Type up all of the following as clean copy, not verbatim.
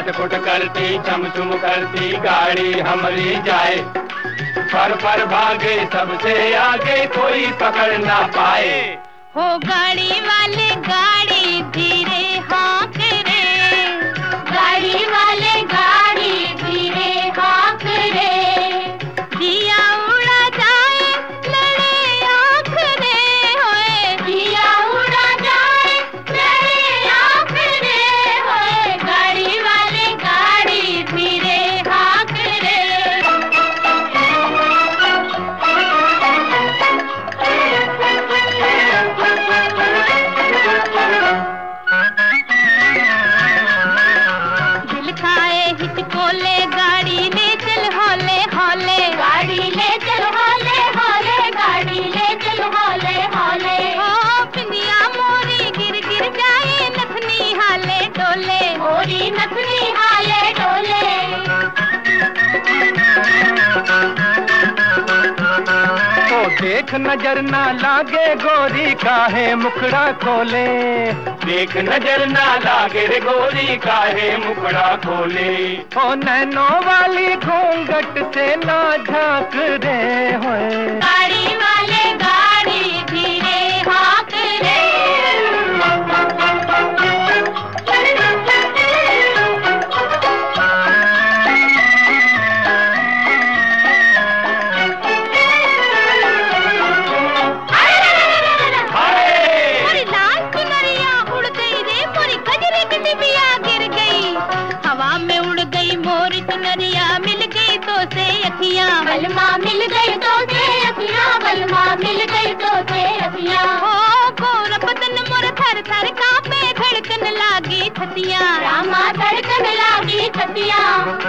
खटखट करती चम चुम करती गाड़ी हमारी जाए, पर भागे सबसे आगे कोई पकड़ ना पाए। हो गाड़ी वाले गाड़ी धीरे हाँक रे, गाड़ी वाले गाड़ी धीरे हाँक रे, दिया उड़ा जाए लड़े आँख रे, होए दिया उड़ा जाए लड़े आँख रे, होए गाड़ी वाले गाड़ी धीरे हाँक रे। दिल खाए हिचकोले गाड़ी ले चल हौले हौले, गाड़ी ले चल हौले हौले, गाड़ी ले चल हौले हौले। ओ पिंदिया मोरी गिर गिर जाए नथनी हाले डोले, मोरी नथनी हाले डोले। तो देख नजर ना लागे गोरी काहे मुखड़ा खोले, देख नजर ना लागे रे गोरी काहे मुखड़ा खोले। ओ नैनो वाली घूंघट से ना झांक रे, होए गाड़ी वाले गाड़ी धीरे हाँक रे। मोरी लाल चुनरिया उड़ गई रे, मोरी गजरे की डिबिया गिर गई, हवा में उड़ गई मोरी चुनरिया, मिल गई तो से अखियां बलमा, मिल गई तो से अखियां बलमा, मिल गई तो से अखियां। हो गोरा बदन मोर थर थर कांपे, धड़कन लागी छतियां रामा, धड़कन लागी छतियां।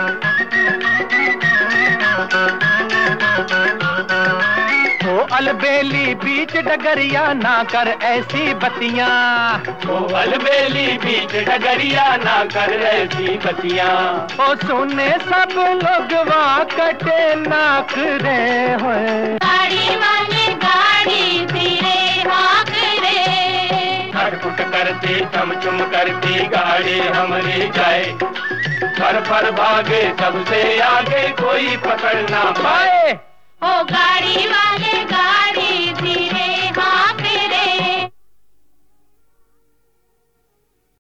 ओ अलबेली बीच डगरिया ना कर ऐसी बतियां, ओ अलबेली बीच डगरिया ना कर ऐसी बतियां। ओ सुने सब लोग वाह कटे नाक रे, होए गाड़ी वाले गाड़ी धीरे हाँक रे, खटखट करती चम चुम करती गाड़ी हमारी जाए, पर भागे सबसे आगे कोई पकड़ ना पाए। हो गाड़ी वाले गाड़ी धीरे हाँक